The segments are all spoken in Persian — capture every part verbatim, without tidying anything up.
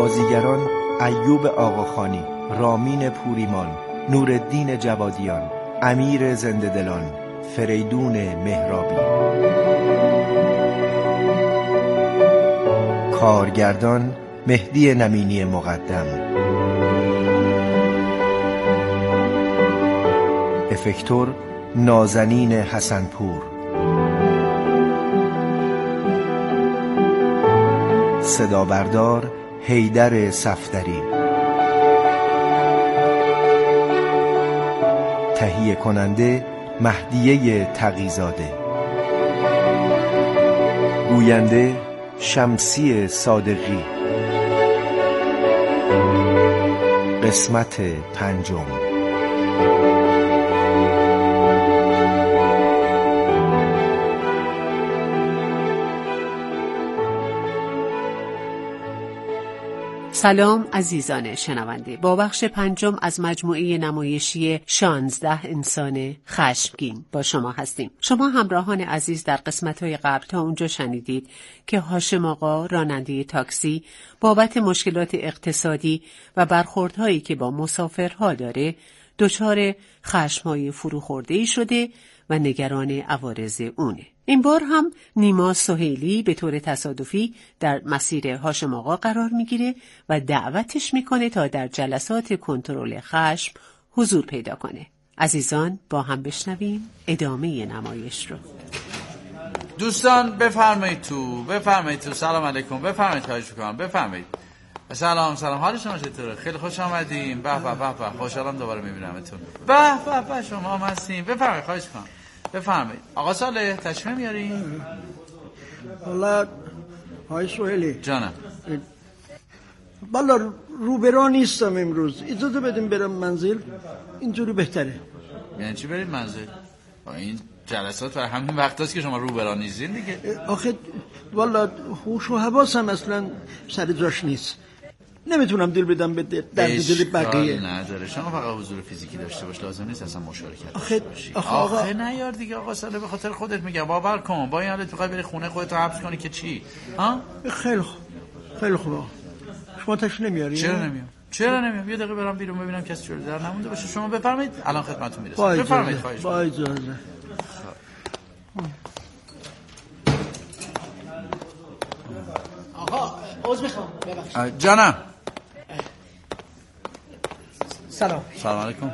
بازیگران ایوب آقاخانی، رامین پوریمان، نورالدین جوادیان، امیر زنده‌دلان، فریدون مهرابی. کارگردان مهدی نمینی مقدم. افکتور نازنین حسنپور. صدا بردار حیدر صفدری. تهیه کننده مهدیه تقی‌زاده. گوینده شمسی صادقی. قسمت پنجم. سلام عزیزان شنونده، با بخش پنجم از مجموعه نمایشی شانزده انسان خشمگین با شما هستیم. شما همراهان عزیز در قسمت‌های قبل تا اونجا شنیدید که هاشم آقا راننده تاکسی بابت مشکلات اقتصادی و برخوردهایی که با مسافرها داره دچار خشم‌های فروخورده‌ای شده و نگران عوارض اونه. این بار هم نیما سهیلی به طور تصادفی در مسیر هاشم آقا قرار میگیره و دعوتش میکنه تا در جلسات کنترل خشم حضور پیدا کنه. عزیزان با هم بشنویم ادامه نمایش رو. دوستان بفرمایید تو، بفرمایید تو. سلام علیکم، بفرمایید. خواهش میکنم بفرمایید. سلام سلام، حال شما چطوره؟ خیلی خوش آمدیم. به به به به، خوشحالم دوباره میبینمتون. به به به، شما هم هستین. بفرمایید، خواهش میکنم بفرمایید. آقا صالح تشریف میارین؟ والا های سهیلی جانم، والا روبرا نیستم امروز، اجازه بدیم برم منزل، اینجوری بهتره. یعنی چی برید منزل؟ این جلسات و همین وقت هست که شما روبرا نیستین دیگه. آخه والا هوش و حواسم اصلا سر جاش نیست، نمیتونم دل بدم به درد دل بقیه. نداره، شما فقط حضور فیزیکی داشته باش، لازم نیست اصلا مشارکت. آخه آخه, آخه, آخه نه یار دیگه آقا ساله، به خاطر خودت میگم باور کن. با این حالت بخوای بری خونه خودت رو حبس کنی که چی؟ ها؟ خیلی خوب خیلی خوب. شما تشریف نمیاری؟ چرا نمیام؟ چرا نمیام؟ یه دقیقه برام بیرون ببینم کسی جلو در نمونده باشه. شما بفرمایید، الان خدمتتون میرسم. بفرمایید. خواهش با اجازه. آقا عذر میخوام، ببخشید. جانم. سلام. سلام علیکم.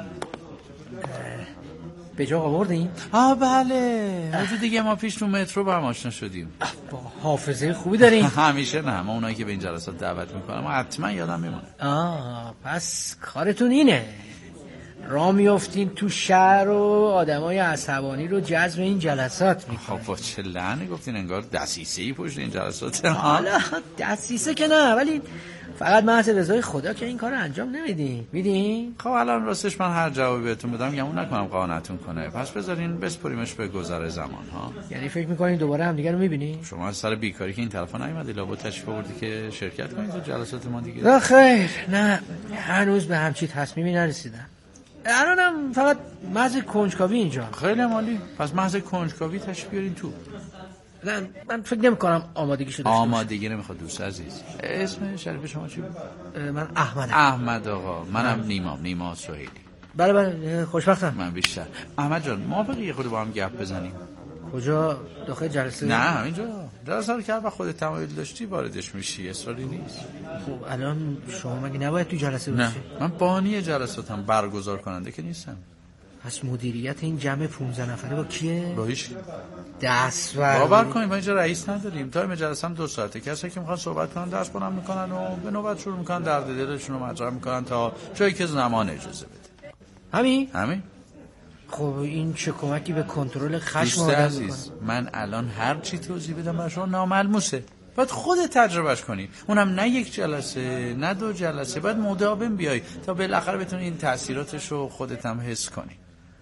به جا آوردین؟ آه بله، روز دیگه ما پیش تو مترو با هم آشنا شدیم. با حافظه خوبی دارین؟ همیشه نه، ما اونایی که به این جلسات دعوت میکنم حتما یادم میمونه. آه پس کارتون اینه، راه میافتین تو شهر و آدمای عصبانی رو جذب این جلسات میکنن. خب با چه لعنی گفتین، انگار دسیسه‌ای پشت این جلسات. حالا دسیسه که نه، ولی فقط محض رضای خدا که این کارو انجام نمیدین. میدین؟ خب الان راستش من هر جوابی بهتون بدم گمون نکنم قانعتون کنه، پس بذارین بسپریمش به گذر زمان ها. یعنی فکر میکنین دوباره هم دیگه رو میبینین؟ شما از سر بیکاری که این طرفا نیومدی لابد تشریف آوردی که شرکت کنید تو جلسات ما دیگه. نه خیر، نه هنوز به همچین تصمیمی نرسیدم. الانم فقط محض کنجکاوی اینجا. خیلی عالی، پس محض کنجکاوی تشریف بیارین تو. نه من فکر نمی کنم آمادگی شده. آمادگی نمیخواد دوست عزیز. اسم شریف شما چی بود؟ من احمدم. احمد آقا. منم نیما، نیما سهیلی. بله بله، خوشبختم. من بیشتر. احمد جان موافقی یه خود با هم گپ بزنیم؟ کجا؟ داخل جلسه؟ نه همینجا. جلسه رو که وقت خودت تمایل داشتی واردش میشی، اصراری نیست. خب الان شما مگه نباید تو جلسه باشی؟ نه من بانی جلساتم، برگزار کننده که نیستم. پس مدیریت این جمع پانزده نفره با کیه؟ با هیچ دست ور باور کنیم ما اینجا رئیس نداریم. تایم جلسه هم دو ساعته. کسایی که میخوان صحبت کنن درس بلند میکنن و به نوبت شروع میکنن درد دلشون رو مطرح میکنن تا جایی که زمان اجازه بده. همین؟ همین. خب این چه کمکی به کنترل خشم آدم عزیز، من الان هر چی توضیح بدم برای شما ناملموسه. باید خودت تجربهش کنی. اونم نه یک جلسه، نه دو جلسه، باید مداوم بیای تا بالاخره بتونی این تاثیراتش رو خودت هم حس کنی.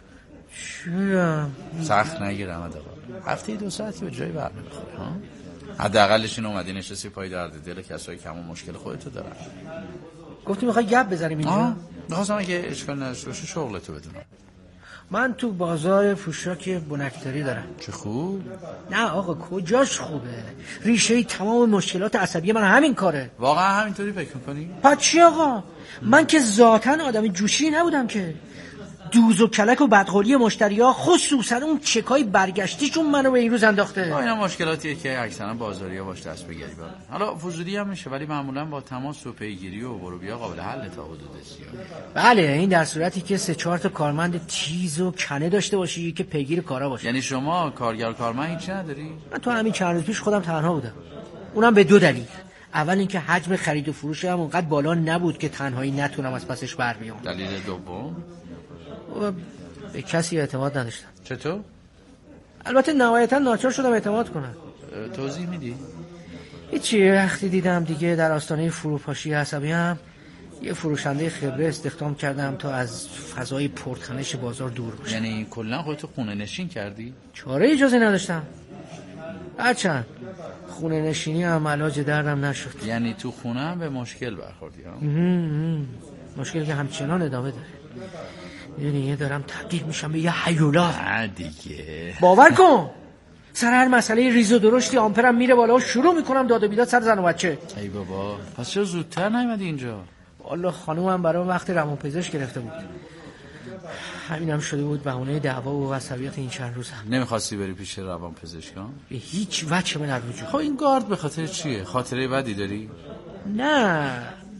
چیم؟ سخت نگیر احمد آقا. هفته دو ساعتی به جای بر نمیخوره ها. حداقلش این اومدی نشستی پای درد دل کسایی که همون مشکل خودتو دارن. گفتی میخوای گپ بزنیم اینجا؟ میخواستم اگه اشکال نداشته باشه شغلتو بدونم. من تو بازار پوشاک بنکداری دارم. چه خوب. نه آقا کجاش خوبه؟ ریشه تمام مشکلات عصبی من همین کاره. واقعا همینطوری فکر میکنی؟ پس چی آقا؟ من که ذاتاً آدم جوشی نبودم که. دوز و کلک و بدقولی مشتریا خصوصا اون چکای برگشتیشون منو به این روز انداخته. اینا مشکلاتیه که اکثرا بازاریا باش دست بگیری بارن. حالا فضولی هم میشه ولی معمولا با تماس و پیگیری و برو بیا قابل حل تا حدود زیاد. بله این در صورتی که سه چهار تا کارمند تیز و کنه داشته باشی که پیگیر کارا باشه. یعنی شما کارگر کارمند هیچ نداری؟ من تو همین چند روز پیش خودم تنها بودم. اونم به دو دلیل. اول اینکه حجم خرید و فروش هم اونقدر بالا نبود که تنهایی نتونم از پسش بر بیام. دلیل دوم به کسی اعتماد نداشتم. چطور؟ البته نهایتا ناچار شدم اعتماد کنم. توضیح میدی؟ هیچی، وقتی دیدم دیگه در آستانه فروپاشی عصبی هم یه فروشنده خبره استخدام کردم تا از فضای پرتنش بازار دور باشم. یعنی کلا خودتو خونه نشین کردی؟ چاره اجازه نداشتم. هرچند خونه نشینی هم علاج دردم نشد. یعنی تو خونه هم به مشکل برخوردی ها؟ مشکل که همچنان ادامه داره. یعنی یه دارم تبدیل میشم به یه هیولا. نه دیگه باور کن سر هر مسئله ریز و درشتی آمپرم میره بالا و شروع میکنم داد و بیداد سر زن و بچه. ای بابا پس چرا زودتر نیومدی اینجا؟ والله خانومم برای وقت روانپزشک گرفته بود. همینم شده بود بهونه دعوا و عصبیت این چند روز هم. نمیخواستی بری پیش روانپزشکان؟ به هیچ وجه من الوجود. خب این گارد به خاطر چیه؟ خاطره بدی داری؟ نه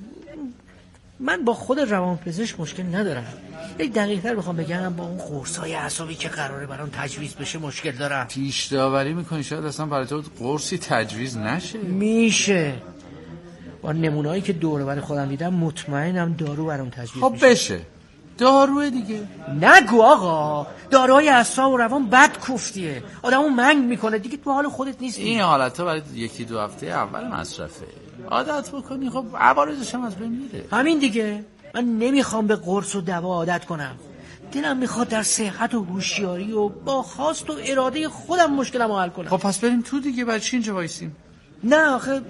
من با خود روانپزشک مشکل ندارم. یک دقیق‌تر بخوام بگم با اون قرصای اعصابی که قراره برام تجویز بشه مشکل دارم. پیش داوری میکنی شاید اصلا برای تو قرصی تجویز نشه. میشه. با نمونه‌ای که دور و بر خودم دیدم مطمئنم دارو برام تجویز خب میشه. خب بشه. داروه دیگه. نگو آقا. داروهای اعصاب و روان بد کوفتیه. آدمو منگ میکنه دیگه تو حال خودت نیستی. این حالت‌ها برای یکی دو هفته اول مصرفه. عادت بکنی خب عوارضش هم از بین میره. همین دیگه. من نمیخوام به قرص و دوا عادت کنم. دلم میخواد در صحت و هوشیاری و با خواست و اراده خودم مشکلمو حل کنم. خب پس بریم تو دیگه. بعد چی اینجا وایسیم؟ نه آخه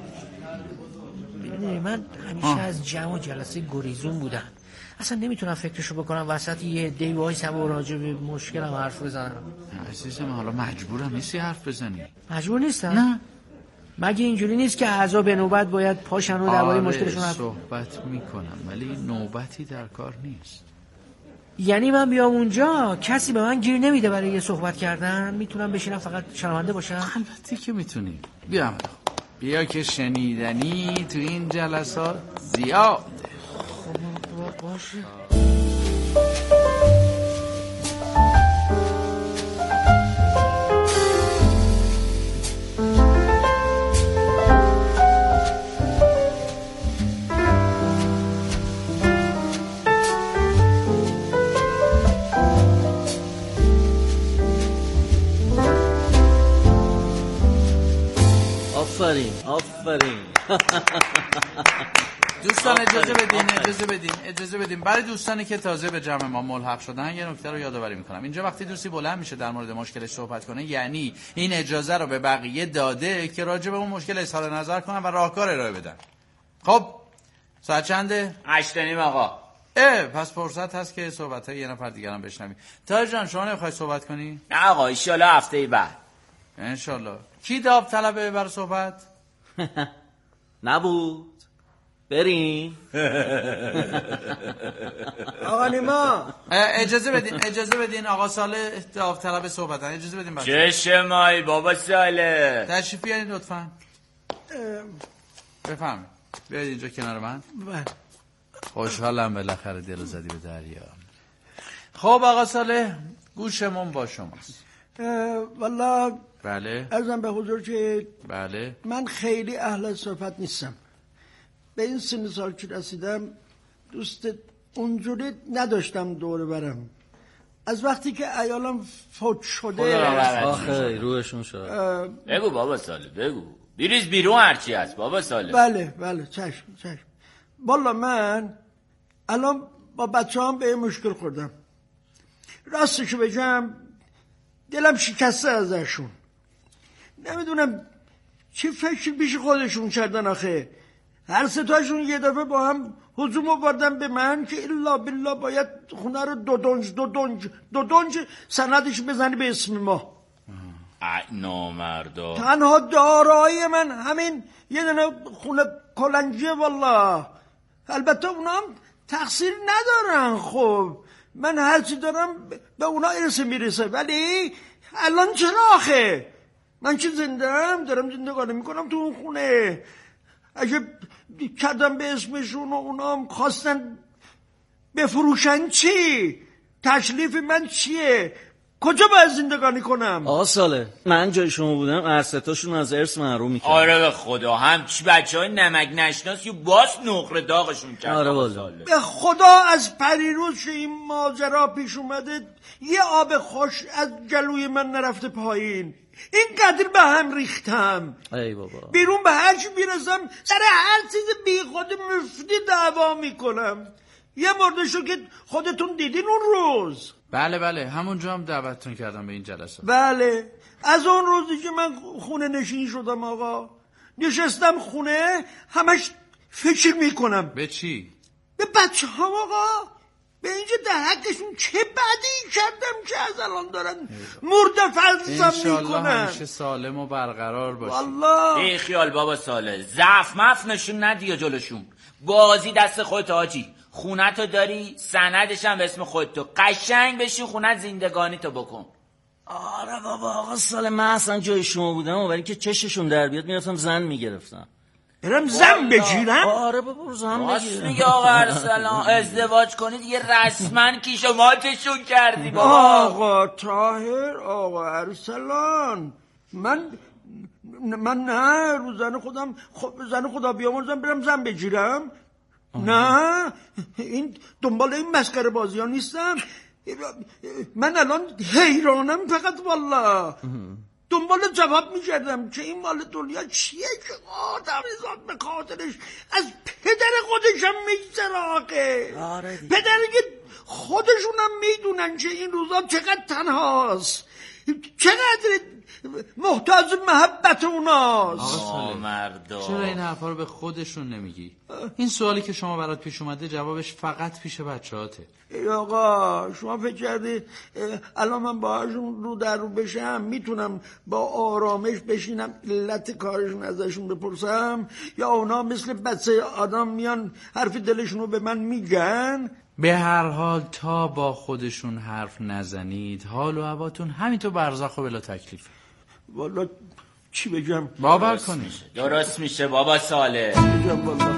ببینید من همیشه آه. از جمع و جلسه گریزون بودم. اصلا نمیتونم فکرشو بکنم وسط یه عده‌ای وایسم و راجع به مشکلم حرف بزنم. عزیزم حالا مجبورم نیستی حرف بزنی. مجبور نیستم. نه مگه اینجوری نیست که اعضا به نوبت باید پاشن و درباره مشکلشون حرف صحبت میکنم ولی نوبتی در کار نیست. یعنی من بیام اونجا کسی به من گیر نمیده برای یه صحبت کردن؟ میتونم بشینم فقط شنونده باشم؟ البته که میتونی. بیا بیا که شنیدنی تو این جلسات زیاده. خب باشه. آفرین آفرین. دوستان اجازه بدین اجازه بدین اجازه بدین برای دوستانی که تازه به جمع ما ملحق شدن یه نکته رو یادآوری میکنم. اینجا وقتی دوستی بلند میشه در مورد مشکلش صحبت کنه یعنی این اجازه رو به بقیه داده که راجع به اون مشکل اظهار نظر کنن و راهکار ارائه بدن. خب ساعت چنده؟ هشت و نیم آقا. اه پس فرصت هست که صحبت های یه نفر دیگر هم بشنویم. تاج جان شما نمیخوای صحبت کنی؟ نه آقا ان شاء الله هفته بعد. ان شاء الله. کی داوطلبه برای صحبت؟ نبود. بریم. آقا نیما اجازه بدین اجازه بدین آقا صالح داوطلب صحبتن. اجازه بدین بچه‌ها. چشمای بابا صالح تشریف بیارین لطفاً. بفهم. بیاید اینجا کنار من. خوشحالم بالاخره دلو زدی به دریا. خب آقا صالح گوشمون با شماست. والله بله. عرضم به حضور که بله من خیلی اهل صحبت نیستم. به این سن سال که رسیدم دوست اونجوری نداشتم دور برم. از وقتی که عیالم فوت شده آخه روحشون شد. بگو بابا صالح بگو. بریز بیرون هرچی هست بابا صالح. بله بله چشم چشم. والا من الان با بچه هم به مشکل خوردم. راستشو بگم دلم شکسته ازشون. نمیدونم چی فکر پیش خودشون کردن آخه. هر ستاشون یه دفعه با هم هجوم آوردن به من که الا بالله باید خونه رو دو دنج دو دنج دو دنج سندش بزنی به اسم ما. نامردا. تنها دارایی من همین یه دونه خونه کلنجیه والله. البته اونا هم تقصیر ندارن. خب من هرچی دارم به اونا ارث میرسه، ولی الان چرا آخه من چه زندم دارم زندگانی میکنم تو اون خونه. اگه کردم به اسمشون و اونا هم خواستن بفروشن چی؟ تشریف من چیه؟ کجا باید زندگانی کنم؟ آقا صالح من جای شما بودم ارستاشون از ارث محروم میکرد. آره به خدا همچی بچه های نمک نشناسی و باز نقره داغشون کرد. آره والا به خدا از پریروز که این ماجرا پیش اومده یه آب خوش از جلوی من نرفته پایین. اینقدر به هم ریختم. ای بابا بیرون به هر چی میرسم سر هر چیز بی خود مفتی دعوا میکنم. یه مردشو که خودتون دیدین اون روز. بله بله همونجا هم دعوتتون کردم به این جلسه. بله از اون روزی که من خونه نشین شدم آقا نشستم خونه همش فکر میکنم. به چی؟ به بچه ها آقا، به اینجا در حقشون چه بدی کردم که از الان دارن مرد فرزم میکنن. انشالله همیشه سالم و برقرار باشی. والله ای خیال بابا ساله ضعف مف نشون ندی جلوشون. بازی دست خودت آجی. خونتو داری سندش هم به اسم خودتو قشنگ بشی خونت زندگانیتو بکن. آره بابا آقا صالح من اصلا جای شما بودم و برای که چششون در بیاد میرفتم زن میگرفتم. برم زن بگیرم؟ آره بابا زن بگیرم. میگه آقا ارسلان ازدواج کنید یه رسما کیشماتشون کردی بابا. آقا طاهر آقا ارسلان من من نه رو زن خودم خب زن خدا بیامرزم برم زن بگیرم. نه این دنبال این مسخره بازی ها نیستم. من الان حیرانم فقط والله. دنبال جواب میکردم که این مال دنیا چیه که آدم زاد به خاطرش از پدر خودشم میگذره آقه. پدری که خودشونم میدونن که این روزا چقدر تنهاست، چقدر محتاج محبت اوناست. آقا مردا چرا این حرفا رو به خودشون نمیگی؟ این سوالی که شما برات پیش اومده جوابش فقط پیش بچه‌هاته. ای آقا شما فکر کردی الان من باهاشون رو در رو بشم میتونم با آرامش بشینم علت کارشون ازشون بپرسم، یا اونا مثل بچه آدم میان حرف دلشون رو به من میگن؟ به هر حال تا با خودشون حرف نزنید حال و هواتون همینطور برزخ و بلا تکلیف. والا چی بگم؟ باور کنید درست میشه بابا ساله. بگم والا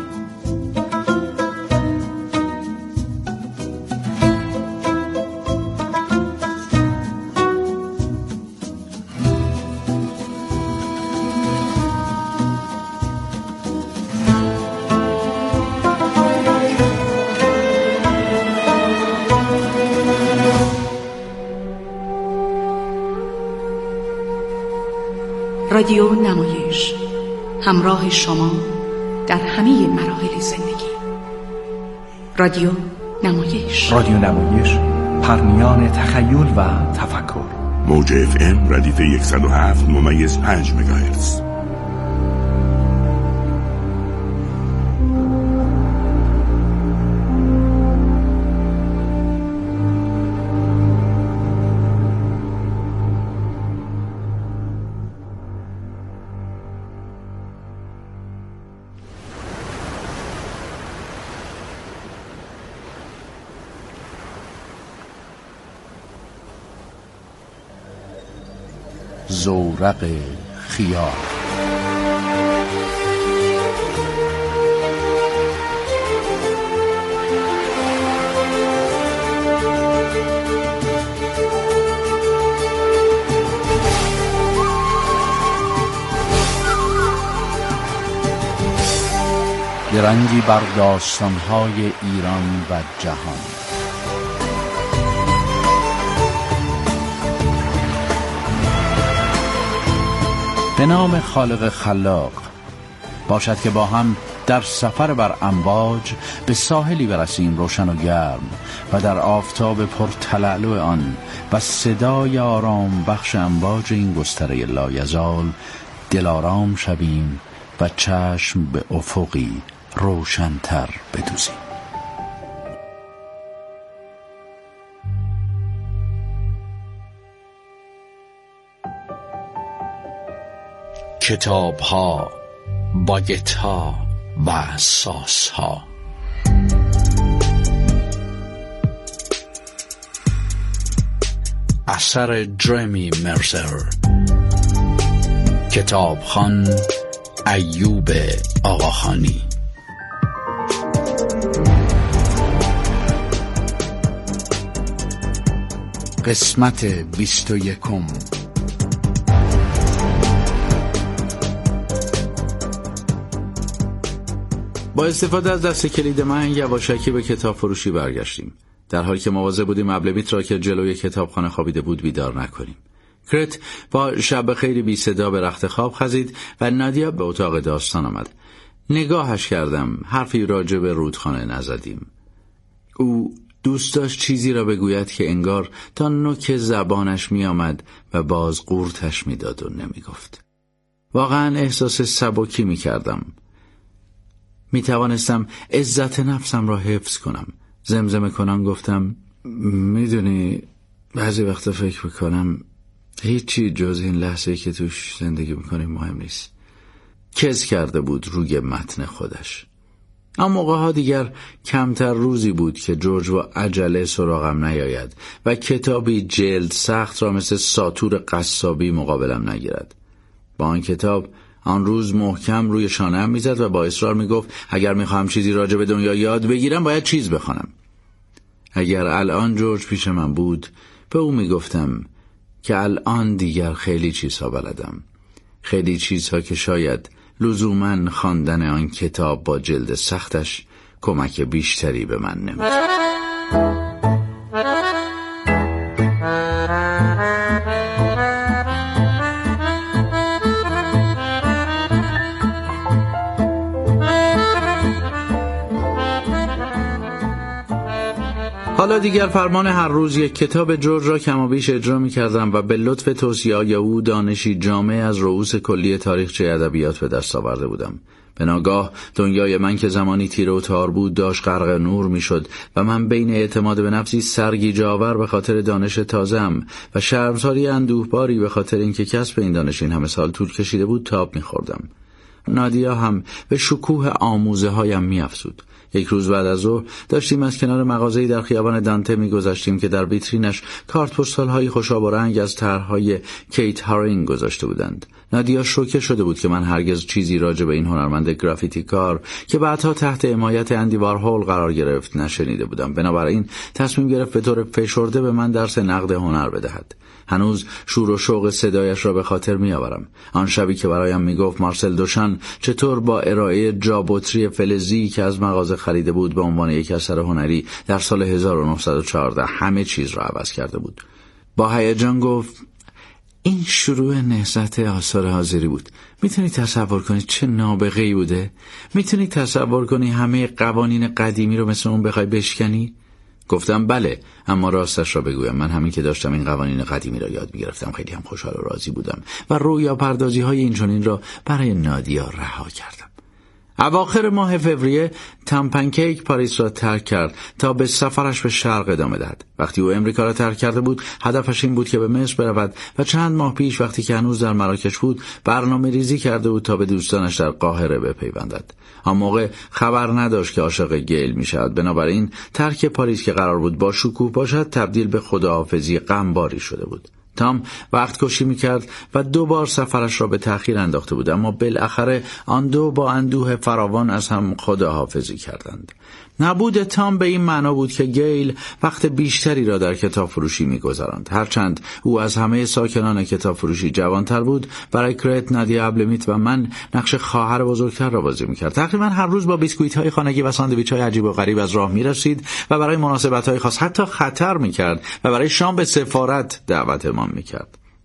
رادیو نمایش همراه شما در همه مراحل زندگی. رادیو نمایش رادیو نمایش پرمیان تخیل و تفکر. موج اف ام ردیف صد و هفت ممیز پنج مگاهرتز. زورق خیال. درنگی بر داستان‌های ایران و جهان. به نام خالق خلاق باشد که با هم در سفر بر امواج به ساحلی برسیم روشن و گرم و در آفتاب پرتلالو آن و صدای آرام بخش امواج این گستره لایزال دلارام شویم و چشم به افقی روشن‌تر بدوزیم. کتاب ها، باگت ها و ساس ها. اثر جرمی مرزر. کتابخوان ایوب آقاخانی. قسمت بیست و یکم. با استفاده از دست کلید من یواشکی به کتاب فروشی برگشتیم، در حالی که مواظب بودیم ابلمیت را که جلوی کتابخانه خوابیده بود بیدار نکنیم. کرت با شب خیلی بی صدا به رخت خواب خزید و نادیا به اتاق داستان آمد. نگاهش کردم، حرفی راجع به رودخانه نزدیم. او دوست داشت چیزی را بگوید که انگار تا نوک زبانش می آمد و باز قورتش می داد و نمی گفت. واقعا احساس سبکی می کردم. می توانستم عزت نفسم را حفظ کنم. زمزمه کنان گفتم میدونی بعضی وقتا فکر میکنم هیچی جز این لحظه‌ای که توش زندگی میکنیم مهم نیست. کز کرده بود روی متن خودش. اما موقعها دیگر کمتر روزی بود که جورج با عجله سراغم نیاید و کتابی جلد سخت را مثل ساطور قصابی مقابلم نگیرد. با آن کتاب آن روز محکم روی شانه‌ام میزد و با اصرار میگفت اگر میخوام چیزی راجع به دنیا یاد بگیرم باید چیز بخوانم. اگر الان جورج پیش من بود به او میگفتم که الان دیگر خیلی چیزها بلدم، خیلی چیزها که شاید لزوماً خواندن آن کتاب با جلد سختش کمک بیشتری به من نمی‌کرد. حالا دیگر فرمان هر روز یک کتاب جورج را کم و بیش اجرا می کردم و به لطف توصیه‌های او دانشی جامع از رؤوس کلی تاریخچه ادبیات به دست آورده بودم. به ناگاه دنیای من که زمانی تیره و تار بود داشت غرق نور می شد و من بین اعتماد به نفسی سرگیجه‌آور به خاطر دانش تازه‌ام و شرمساری اندوهباری به خاطر اینکه کسب این دانش این همه سال طول کشیده بود تاب می خوردم. نادیا هم به شکوه آموزه هایم می افزود. یک روز بعد از ظهر داشتیم از کنار مغازه‌ای در خیابان دانته می‌گذشتیم که در ویترینش کارت پستال‌های خوشاب و رنگ از طرح‌های کیت هارینگ گذاشته بودند. نادیا شوکه شده بود که من هرگز چیزی راجع به این هنرمند گرافیتی کار که بعدها تحت حمایت اندی وارهول قرار گرفت نشنیده بودم. بنابراین تصمیم گرفت به طور فشرده به من درس نقد هنر بدهد. هنوز شور و شوق صدایش را به خاطر می‌آورم. آن شبی که برایم میگفت مارسل دوشان چطور با ارائه جابوتری فلزی که از مغازه خریده بود به عنوان یک اثر هنری در سال هزار و نهصد و چهارده همه چیز را عوض کرده بود. با هیجان گفت این شروع نهضت آثار حاضری بود. میتونی تصور کنی چه نابغه‌ای بوده؟ میتونی تصور کنی همه قوانین قدیمی رو مثل اون بخوای بشکنی؟ گفتم بله، اما راستش را بگویم من همین که داشتم این قوانین قدیمی را یاد میگرفتم خیلی هم خوشحال و راضی بودم و رویا پردازی های این چنین را برای نادیا رها کردم. اواخر ماه فوریه تام پنکیک پاریس را ترک کرد تا به سفرش به شرق ادامه دهد. وقتی او امریکا را ترک کرده بود هدفش این بود که به مصر برود و چند ماه پیش وقتی که هنوز در مراکش بود برنامه ریزی کرده بود تا به دوستانش در قاهره بپیوندد. آن موقع خبر نداشت که عاشق گیل می شود. بنابراین ترک پاریس که قرار بود با شکوه باشد تبدیل به خداحافظی غمباری شده بود. تام وقت کشی میکرد و دو بار سفرش را به تأخیر انداخته بود، اما بالاخره آن دو با اندوه فراوان از هم خداحافظی کردند. نبود تام به این معنا بود که گیل وقت بیشتری را در کتاب فروشی می‌گذراند. هرچند او از همه ساکنان کتاب فروشی جوانتر بود، برای کرت، نادیا ابلمیت و من نقش خواهر بزرگتر را بازی می‌کرد. تقریبا هر روز با بیسکویت‌های خانگی و ساندویچ‌های عجیب و غریب از راه می‌رسید و برای مناسبت‌های خاص حتی خطر می‌کرد و برای شام به سفارت دعوتمان می‌کرد.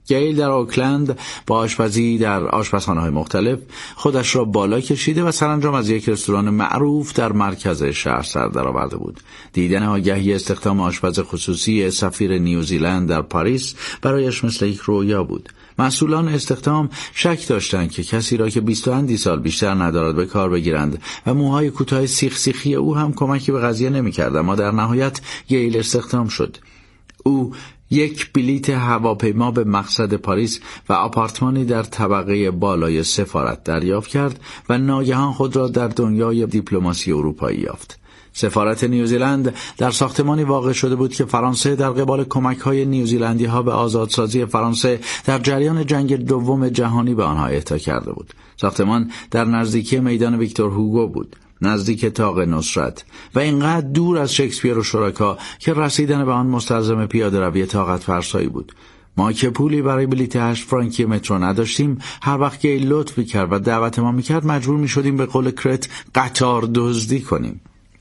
گیل در اوکلند با آشپزی در آشپزخانه‌های مختلف خودش را بالا کشیده و سرانجام از یک رستوران معروف در مرکز شهر سر درآورده بود. دیدن آگهی استخدام آشپز خصوصی سفیر نیوزیلند در پاریس برایش مثل یک رویا بود. مسئولان استخدام شک داشتند که کسی را که بیست و اندی سال بیشتر ندارد به کار بگیرند و موهای کوتاه سیخ سیخی او هم کمکی به قضیه نمی‌کرد، اما در نهایت گیل استخدام شد. او یک بلیت هواپیما به مقصد پاریس و آپارتمانی در طبقه بالای سفارت دریافت کرد و ناگهان خود را در دنیای دیپلماسی اروپایی یافت. سفارت نیوزیلند در ساختمانی واقع شده بود که فرانسه در قبال کمک‌های نیوزیلندی‌ها به آزادسازی فرانسه در جریان جنگ دوم جهانی به آنها اهدا کرده بود. ساختمان در نزدیکی میدان ویکتور هوگو بود، نزدیک طاق نصرت و اینقدر دور از شکسپیر و شرکا که رسیدن به آن مستلزم پیاده روی طاقت فرسایی بود. ما که پولی برای بلیت هشت فرانکی مترو نداشتیم، هر وقت گیل لطف می‌کرد و دعوت ما می‌کرد مجبور می‌شدیم به قول کرت قطار دزدی کنیم.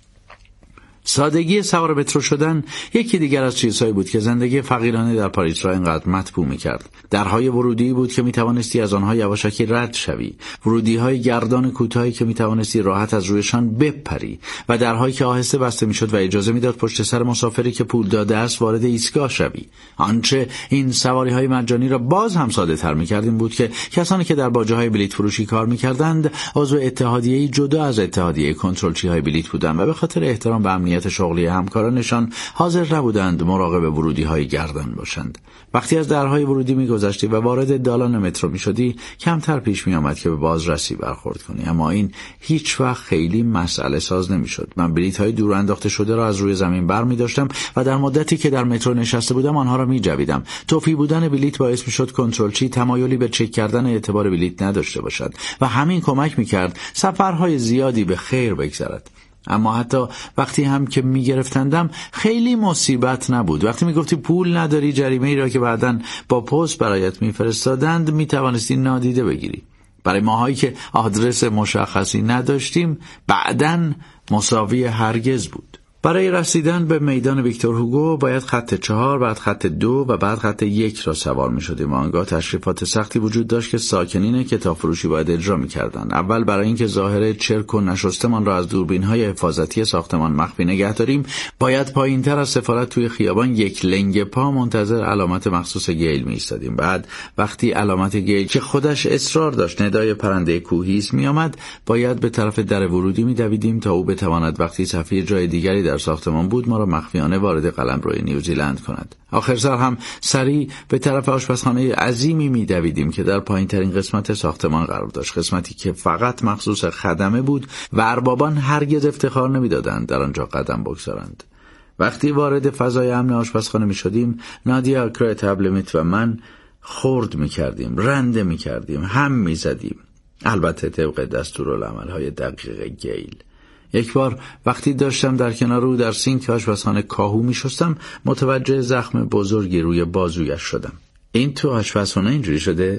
سادگی سوار مترو شدن یکی دیگر از چیزهایی بود که زندگی فقیرانه در پاریس را اینقدر مطبوع می‌کرد. درهای ورودی بود که می‌توانستی از آنها یواشکی رد شوی، ورودی‌های گردان کوتاهی که می‌توانستی راحت از رویشان بپری و درهایی که آهسته بسته می‌شد و اجازه می‌داد پشت سر مسافری که پول داده است وارد ایستگاه شوی. آنچه این سواری‌های مجانی را باز هم ساده‌تر می‌کرد این بود که کسانی که در باجه‌های بلیط فروشی کار می‌کردند عضو اتحادیه‌ای جدا از اتحادیه کنترلچی‌های بلیط بودند و به خاطر احترام به امنیت شغلی همکارانشان حاضر نبودند مراقب ورودی‌های گردان باشند. وقتی از درهای ورودی می‌گذشتی و وارد دالان مترو می‌شدی، کمتر پیش می‌آمد که به بازرسی برخورد کنی، اما این هیچ وقت خیلی مسئله ساز نمی‌شد. من بلیط‌های دور انداخته شده را از روی زمین برمی‌داشتم و در مدتی که در مترو نشسته بودم آنها را می‌جویدم. توفی بودن بلیط باعث می‌شد کنترلچی تمایلی به چک کردن اعتبار بلیط نداشته باشد و همین کمک می‌کرد سفرهای زیادی به خیر بگذرد. اما حتی وقتی هم که میگرفتندم خیلی مصیبت نبود. وقتی میگفتی پول نداری، جریمه ای را که بعداً با پست برایت میفرستادند میتوانستی نادیده بگیری. برای ماهایی که آدرس مشخصی نداشتیم بعداً مساوی هرگز بود. برای رسیدن به میدان ویکتور هوگو باید خط چهار، بعد خط دو و بعد خط یک را سوار می شدیم. آنگاه تشریفات سختی وجود داشت که ساکنین کتاب فروشی باید اجرا می کردن. اول برای اینکه ظاهر چرک و نشستمان را از دوربین های حفاظتی ساختمان مخفی نگه داریم، باید پایین تر از سفارت توی خیابان یک لنگ پا منتظر علامت مخصوص گیل می ایستادیم. بعد وقتی علامت گیل که خودش اصرار داشت ندای پرنده کوهیست می آمد، باید به طرف در ورودی می دویدیم تا او بتواند وقتی سفیر جای دیگری در ساختمان بود ما را مخفیانه وارد قلمروی نیوزیلند کند. آخر سر هم سریع به طرف آشپزخانه عظیمی می‌دویدیم که در پایین‌ترین قسمت ساختمان قرار داشت، قسمتی که فقط مخصوص خدمه بود و اربابان هرگز افتخار نمی‌دادند در آنجا قدم بگذارند. وقتی وارد فضای امن آشپزخانه می‌شدیم، نادیا کرتابلمیت و من خرد می‌کردیم، رنده می‌کردیم، هم می‌زدیم، البته طبق دستورالعمل‌های دقیق گیل. یک بار وقتی داشتم در کنار او در سینک آشپزخانه کاهو می شستم، متوجه زخم بزرگی روی بازویش شدم. این تو آشپزخانه اینجوری شده؟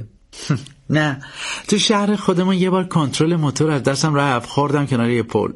نه، تو شهر خودمون یه بار کنترل موتور از دستم رفت، خوردم کنار یه پل.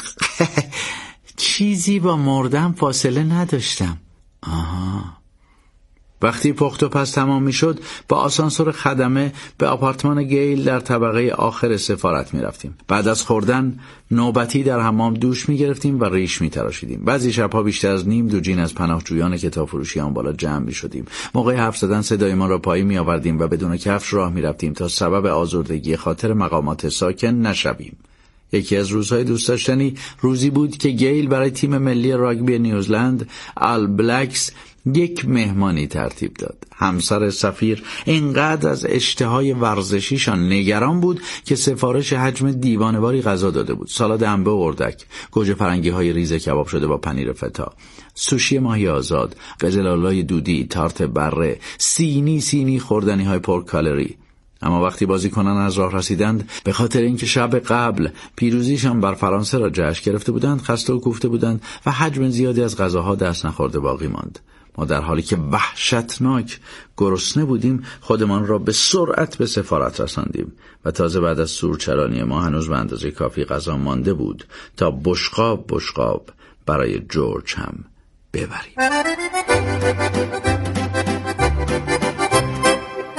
چیزی با مردم فاصله نداشتم. آها. وقتی پخت و پز تمام می شد با آسانسور خدمه به آپارتمان گیل در طبقه آخر سفارت می رفتیم. بعد از خوردن نوبتی در حمام دوش می گرفتیم و ریش می تراشیدیم. بعضی شبها بیشتر از نیم دوجین از پناهجویان کتاب فروشی آن بالا جمع می شدیم. موقع حرف زدن صدایمان را پایین می آوردیم و بدون کفش راه می رفتیم تا سبب آزردگی خاطر مقامات ساکن نشویم. یکی از روزهای دوست داشتنی روزی بود که گیل برای تیم ملی راگبی نیوزلند آل بلکس یک مهمانی ترتیب داد. همسر سفیر اینقدر از اشتهای ورزشیشان نگران بود که سفارش حجم دیوانه‌واری غذا داده بود. سالاد انبه و اردک، گوجه فرنگی های ریزه کباب شده با پنیر فتا، سوشی ماهی آزاد، قزل‌آلای دودی، تارت بره، سینی سینی خوردنی های پر کالری. اما وقتی بازیکنان از راه رسیدند، به خاطر اینکه شب قبل پیروزیشان بر فرانسه را جشن گرفته بودند، خسته و کوفته بودند و حجم زیادی از غذاها دست نخورده باقی ماند. ما در حالی که وحشتناک گرسنه بودیم خودمان را به سرعت به سفارت رساندیم و تازه بعد از سورچرانی ما هنوز به اندازه کافی غذا مانده بود تا بشقاب بشقاب برای جورج هم ببریم.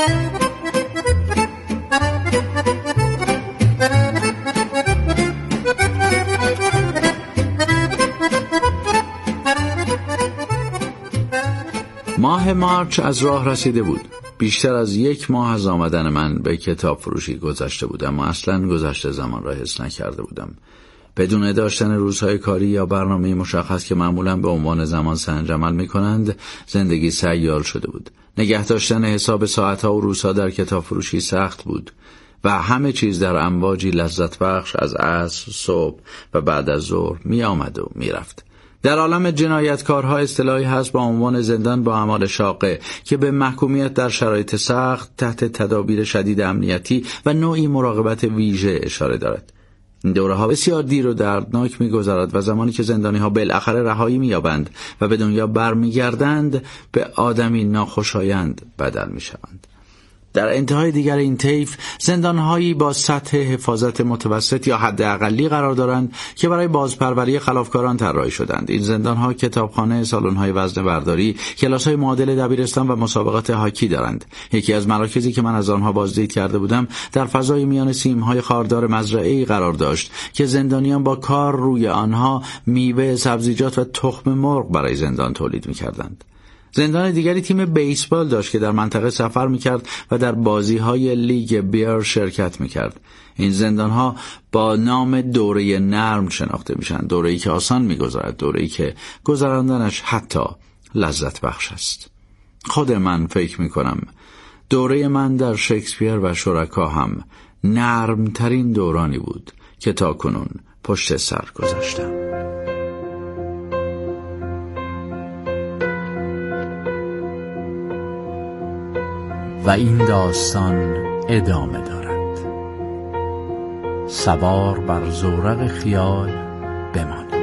ماه مارچ از راه رسیده بود. بیشتر از یک ماه از آمدن من به کتاب فروشی گذشته بود، اما اصلاً گذشته زمان را حس نکرده بودم. بدون داشتن روزهای کاری یا برنامه مشخص که معمولاً به عنوان زمان سنج عمل می‌کنند، زندگی سیال شده بود. نگه داشتن حساب ساعت‌ها و روزها در کتاب فروشی سخت بود و همه چیز در امواجی لذت بخش از عصر، صبح و بعد از ظهر می آمد و می رفت. در عالم جنایتکارها اصطلاحی هست با عنوان زندان با اعمال شاقه که به محکومیت در شرایط سخت تحت تدابیر شدید امنیتی و نوعی مراقبت ویژه اشاره دارد. این دوره‌ها بسیار دیر و دردناک می‌گذرد و زمانی که زندانی‌ها بالاخره رهایی می‌یابند و به دنیا برمیگردند به آدمی ناخوشایند بدل می‌شوند. در انتهای دیگر این طیف زندان‌هایی با سطح حفاظت متوسط یا حد اقلی قرار دارند که برای بازپروری خلافکاران طراحی شدند. این زندان‌ها کتابخانه، سالن‌های وزنه‌برداری، کلاس‌های معادل دبیرستان و مسابقات هاکی دارند. یکی از مراکزی که من از آنها بازدید کرده بودم در فضای میان سیم‌های خاردار مزرعه‌ای قرار داشت که زندانیان با کار روی آنها میوه، سبزیجات و تخم مرغ برای زندان تولید می‌کردند. زندان دیگری تیم بیسبال داشت که در منطقه سفر میکرد و در بازی‌های لیگ بیر شرکت میکرد. این زندان‌ها با نام دوره نرم شناخته میشن، دوره‌ای که آسان میگذرد، دوره‌ای که گذراندنش حتی لذت بخش است. خود من فکر میکنم دوره من در شکسپیر و شرکا هم نرمترین دورانی بود که تا کنون پشت سر گذاشتم. و این داستان ادامه دارد. سوار بر زورق خیال بمانید.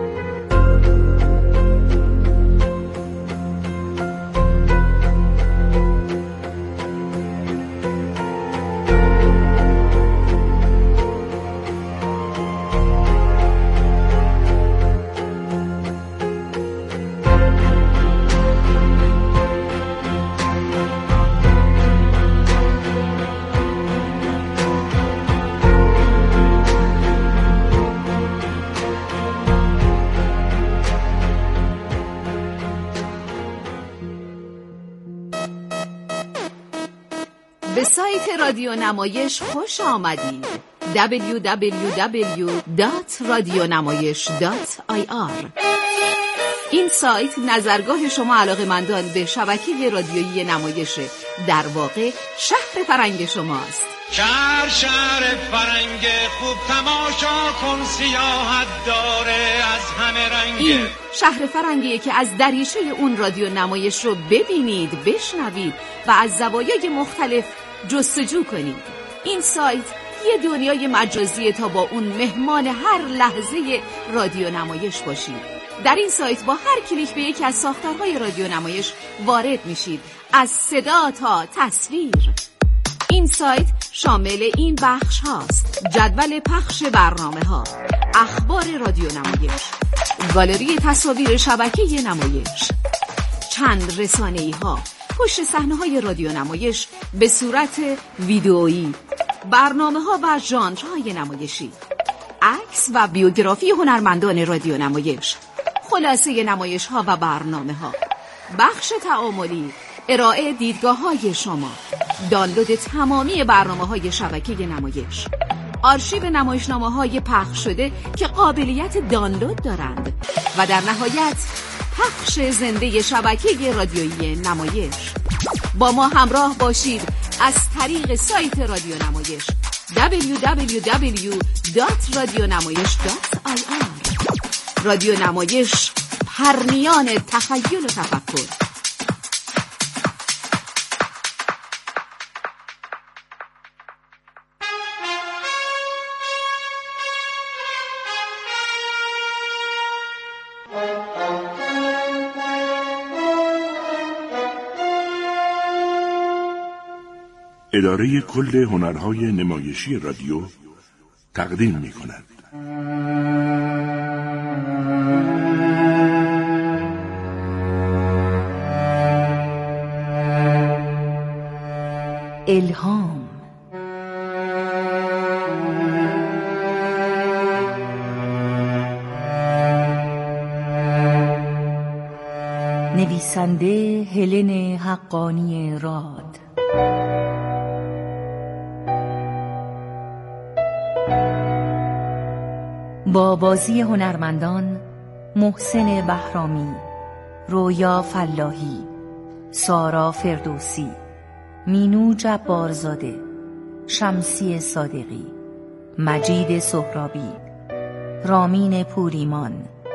به سایت رادیو نمایش خوش آمدید. دبلیو دبلیو دبلیو دات رادیونمایش دات آی آر. این سایت نظرگاه شما علاقه‌مندان به شبکه رادیویی نمایش، در واقع شهر فرنگ شماست. شهر شهر فرنگ خوب تماشا کن، سیاحت داره از همه رنگ. این شهر فرنگیه که از دریچه اون رادیو نمایش رو ببینید، بشنوید و از زوایای مختلف جستجو کنید. این سایت یه دنیای مجازیه تا با اون مهمان هر لحظه رادیو نمایش باشید. در این سایت با هر کلیک به یکی از ساختارهای رادیو نمایش وارد میشید، از صدا تا تصویر. این سایت شامل این بخش هاست: جدول پخش برنامه ها، اخبار رادیو نمایش، گالری تصاویر شبکه نمایش، چند رسانه‌ای ها، پشت صحنه های رادیو نمایش به صورت ویدئویی، برنامه ها و ژانرهای نمایشی، عکس و بیوگرافی هنرمندان رادیو نمایش، خلاصه نمایش ها و برنامه ها، بخش تعاملی، ارائه دیدگاه های شما، دانلود تمامی برنامه های شبکه نمایش، آرشیو نمایشنامه های پخش شده که قابلیت دانلود دارند و در نهایت پخش زنده شبکه رادیویی نمایش. با ما همراه باشید از طریق سایت رادیو نمایش دبلیو دبلیو دبلیو دات رادیونمایش دات آی آر. رادیو نمایش، پرنیان تخیل و تفکر. اداره کل هنرهای نمایشی رادیو تقدیم می کند. الهام. نویسنده هلن حقانی راد. با بازی هنرمندان محسن بهرامی، رویا فلاحی، سارا فردوسی، مینو جبارزاده، شمسی صادقی، مجید سهرابی، رامین پوریمان،